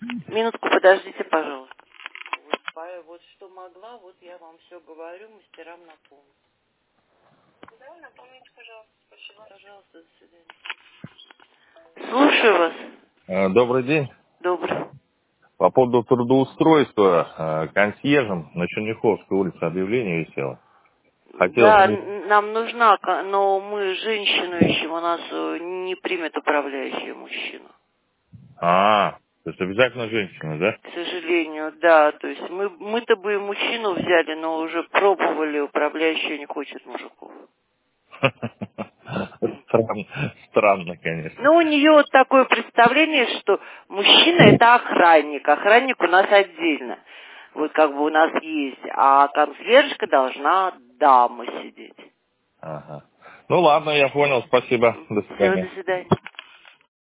Минутку подождите, пожалуйста. Вот что могла, вот я вам все говорю, мастерам напомню. Да, напомните, пожалуйста. Спасибо. Пожалуйста, до свидания. Слушаю вас. Добрый день. Добрый. По поводу трудоустройства консьержем на Черняховской улице объявление висело. Хотел Да, бы... нам нужна, но мы женщину ищем, у нас не примет управляющий мужчину. То есть обязательно женщина, да? К сожалению, да. То есть мы-то бы и мужчину взяли, но уже пробовали, управляющий не хочет мужиков. Странно, конечно. Ну, у нее вот такое представление, что мужчина это охранник. Охранник у нас отдельно. Вот как бы у нас есть. А консьержка должна дама сидеть. Ага. Ну ладно, я понял, спасибо. До Все, до свидания. свидания.